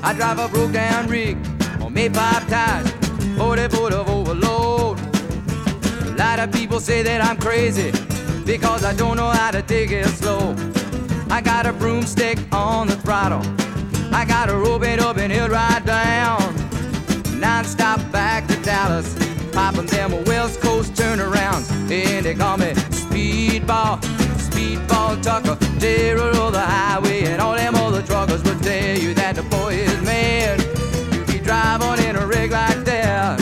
I drive a broke down rig on May-pipe tires, 40 foot of overload. A lot of people say that I'm crazy because I don't know how to take it slow. I got a broomstick on the throttle, I got a rope it up and he'll ride down. Non-stop back to Dallas, popping them West Coast turnarounds. And they call me Speedball, Speedball Tucker, terror of the highway. And all them other truckers will tell you that the boy is mad. You be driving in a rig like that.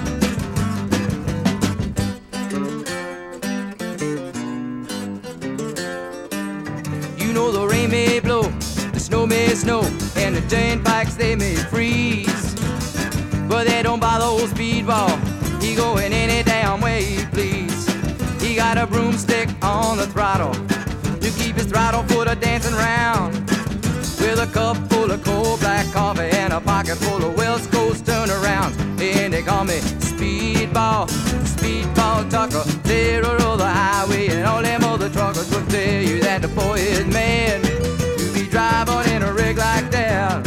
You know the rain may blow, the snow may snow, and the turnpikes they may freeze, but they don't bother old Speedball. He going any damn way he please. He got a broomstick on the throttle to keep his throttle foot a dancing round, with a cup full of cold black coffee and a pocket full of West Coast turnarounds. And they call me Speedball, Speedball Tucker, terror of the highway. And all them other truckers will tell you that the boy is mad. You be driving in a rig like that.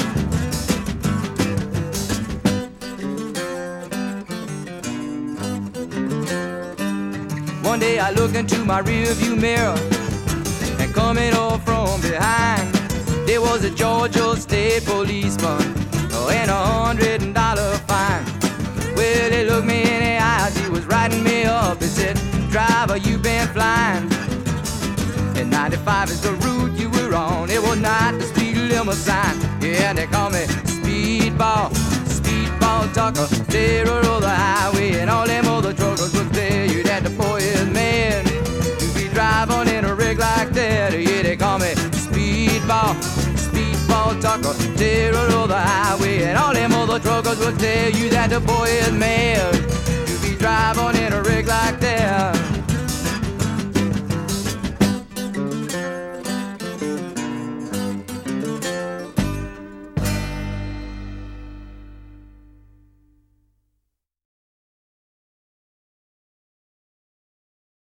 One day I looked into my rearview mirror, and coming up from behind, there was a Georgia State policeman and $100 fine. Well, he looked me in the eyes, he was writing me up. He said, driver, you been flying, and 95 is the route you were on. It was not the speed limit sign. Yeah, they call me Speedball, Speedball Tucker, terror of the highway. And all them other truckers will tell you that the boy is mad. You be driving in a rig like that. Yeah, they call me Speedball, Speedball Tucker, terror of the highway. And all them other truckers will tell you that the boy is mad. You be driving in a rig like that.